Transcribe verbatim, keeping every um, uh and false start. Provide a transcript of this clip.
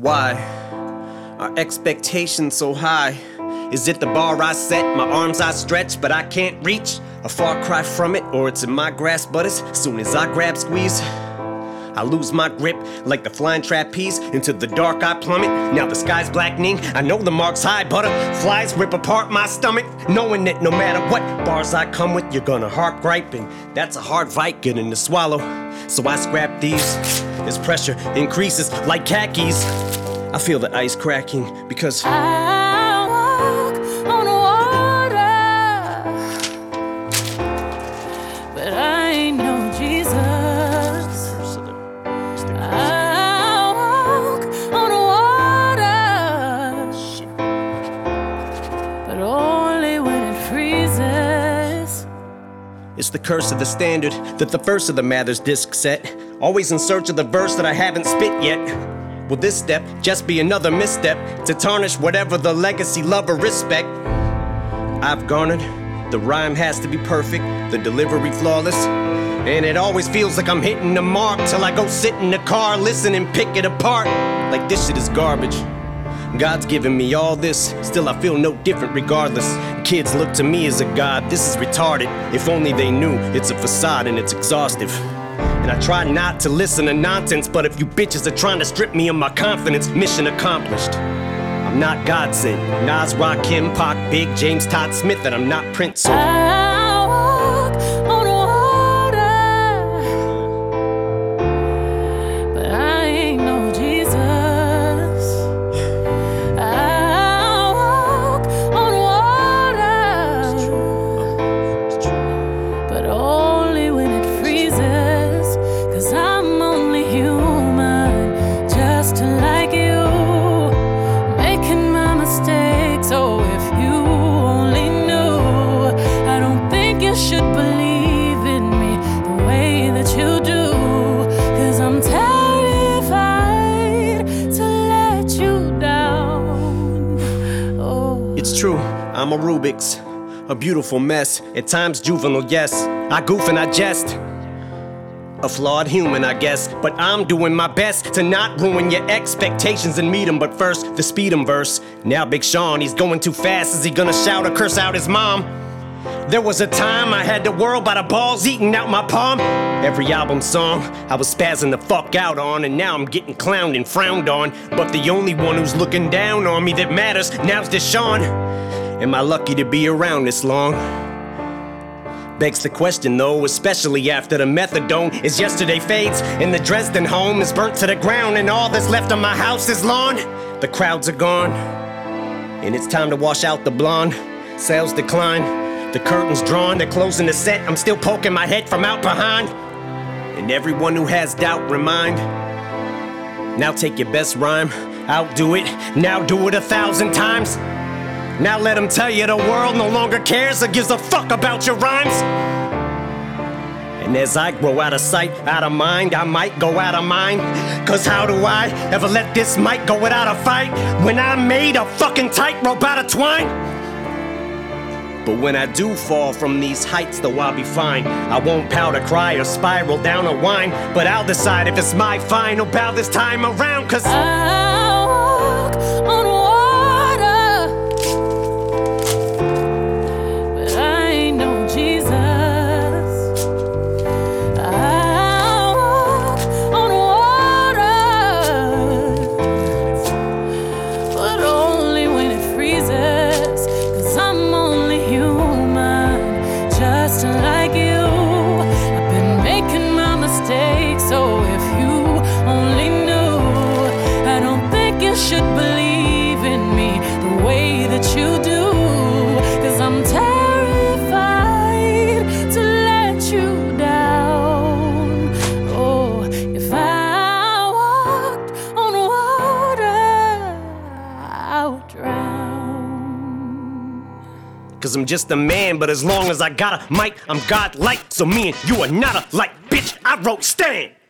Why are expectations so high? Is it the bar I set, my arms I stretch, but I can't reach? A far cry from it, or it's in my grasp, but as soon as I grab squeeze, I lose my grip like the flying trapeze. Into the dark I plummet, now the sky's blackening. I know the mark's high, butterflies rip apart my stomach, knowing that no matter what bars I come with, you're gonna heart gripe, and that's a hard fight getting to swallow. So I scrap these, as pressure increases like khakis. I feel the ice cracking because I walk on water, but I ain't no Jesus. I walk on water, but only when it freezes. it's the curse of the standard that the first of the Mathers disc set. Always in search of the verse that I haven't spit yet. Will this step just be another misstep to tarnish whatever the legacy, love, or respect I've garnered? The rhyme has to be perfect, the delivery flawless, and it always feels like I'm hitting the mark till I go sit in the car, listen and pick it apart like this shit is garbage. God's given me all this, still I feel no different regardless. Kids look to me as a god, this is retarded. If only they knew it's a facade and it's exhaustive. And I try not to listen to nonsense, but if you bitches are trying to strip me of my confidence, mission accomplished. I'm not God sent, Nas, Rakim, Pac, Big, James, Todd Smith, and I'm not Prince, so I walk on water, but I ain't no Jesus. I walk on water, but only when it freezes. 'Cause I'm only human, just like you, making my mistakes. Oh, if you only knew, I don't think you should believe in me the way that you do. 'Cause I'm terrified to let you down. Oh, it's true, I'm a Rubik's, a beautiful mess. At times juvenile, yes, I goof and I jest. A flawed human, I guess, but I'm doing my best to not ruin your expectations and meet 'em. But first, the speed 'em verse. Now Big Sean, he's going too fast. Is he gonna shout or curse out his mom? There was a time I had the world by the balls eating out my palm. Every album song I was spazzing the fuck out on, and now I'm getting clowned and frowned on. But the only one who's looking down on me that matters now's Deshaun. Am I lucky to be around this long? Begs the question though, especially after the methadone is yesterday fades and the Dresden home is burnt to the ground and all that's left of my house is lawn. The crowds are gone and it's time to wash out the blonde. Sales decline, the curtains drawn, they're closing the set. I'm still poking my head from out behind, and everyone who has doubt remind, now take your best rhyme, outdo it, now do it a thousand times. Now let them tell you the world no longer cares or gives a fuck about your rhymes. And as I grow out of sight, out of mind, I might go out of mind. 'Cause how do I ever let this mic go without a fight when I made a fucking tightrope out of twine? But when I do fall from these heights, though I'll be fine. I won't powder cry or spiral down a whine, but I'll decide if it's my final bow this time around. 'Cause I walk on water, just like you. I've been making my mistakes. So if you only knew, I don't think you should believe in me the way that you do. 'Cause I'm terrified to let you down. Oh, if I walked on water, I would drown. 'Cause I'm just a man, but as long as I got a mic, I'm godlike. So me and you are not alike, bitch. I wrote Stan.